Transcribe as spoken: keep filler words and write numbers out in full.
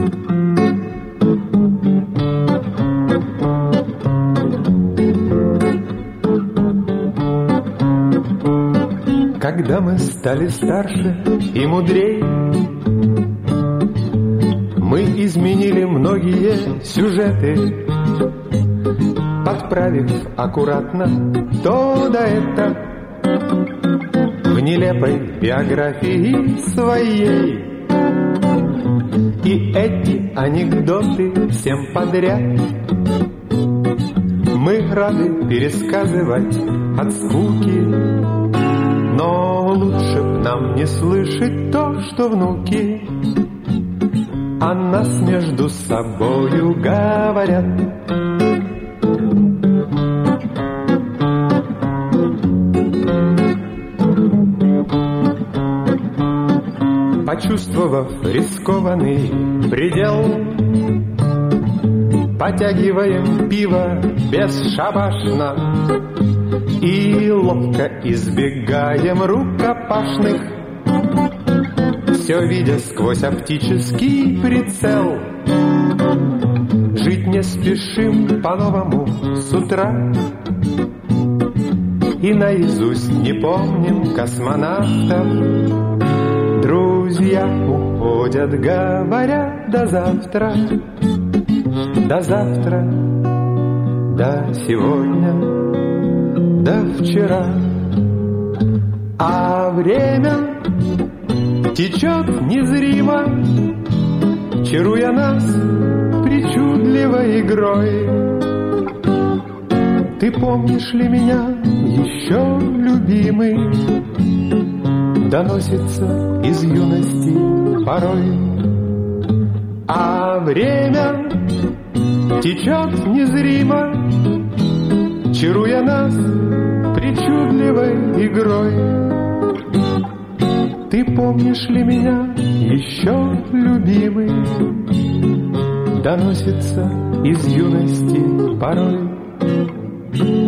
Когда мы стали старше и мудрей, мы изменили многие сюжеты, подправив аккуратно то да это в нелепой биографии своей. И эти анекдоты всем подряд мы рады пересказывать от скуки. Но лучше б нам не слышать то, что внуки о нас между собою говорят. Почувствовав рискованный предел, потягиваем пиво бесшабашно и ловко избегаем рукопашных, все видя сквозь оптический прицел. Жить не спешим по-новому с утра и наизусть не помним космонавтов. Друзья уходят, говоря до завтра, до завтра, до сегодня, до вчера. А время течет незримо, чаруя нас причудливой игрой. Ты помнишь ли меня еще, любимый? Доносится из юности порой. А время течет незримо, чаруя нас причудливой игрой. Ты помнишь ли меня еще, любимый? Доносится из юности порой.